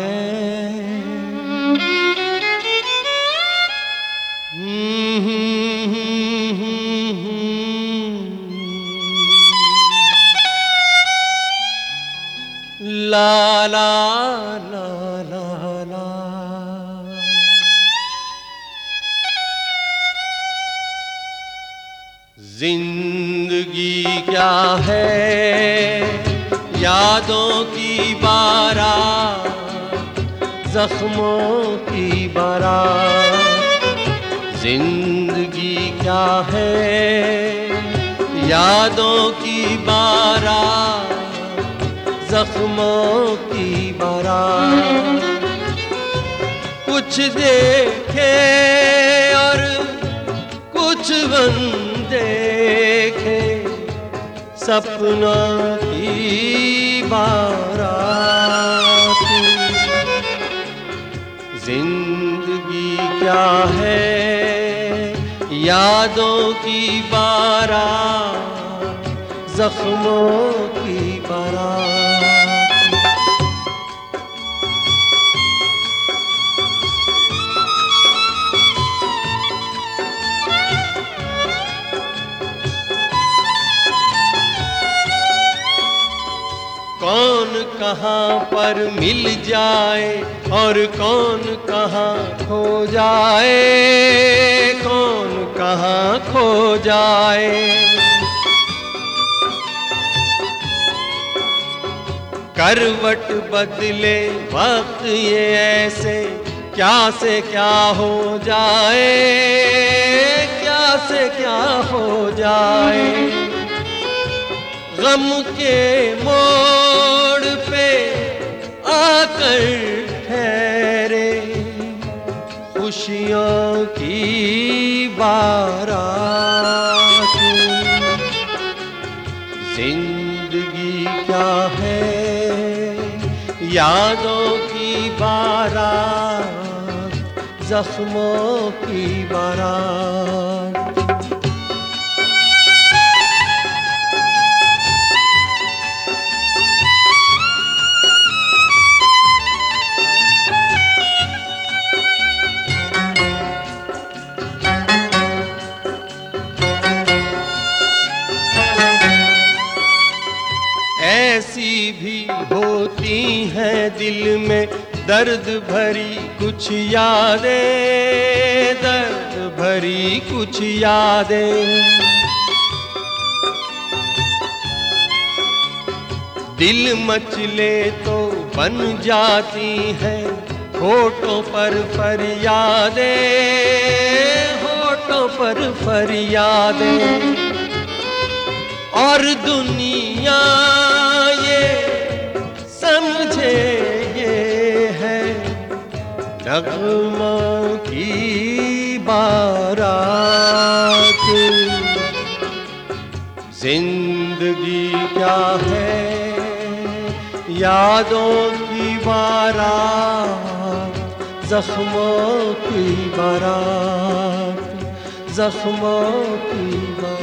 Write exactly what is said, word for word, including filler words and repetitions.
ला ला ला ला ला। जिंदगी क्या है, यादों की बारात, जख्मों की बारात। जिंदगी क्या है, यादों की बारात, जख्मों की बारात। कुछ देखे और कुछ अनदेखे, सपना की बारात। जिंदगी क्या है, यादों की बारात, जख्मों की बारात। कौन कहाँ पर मिल जाए और कौन कहाँ खो जाए, कौन कहाँ खो जाए। करवट बदले वक्त ये ऐसे, क्या से क्या हो जाए, क्या से क्या हो जाए। गम के मोड़ पे आकर ठहरे, खुशियों की बारात। जिंदगी क्या है, यादों की बारात, जख्मों की बारात। ऐसी भी होती हैं दिल में दर्द भरी कुछ यादें, दर्द भरी कुछ यादें। दिल मचले तो बन जाती हैं होठों पर फरियादें, होठों पर फरियादें। और दुनिया ये समझे ये है, नगमा की बारात। जिंदगी क्या है, यादों की बारात, जख्मों की बारात, जख्मों की बारात।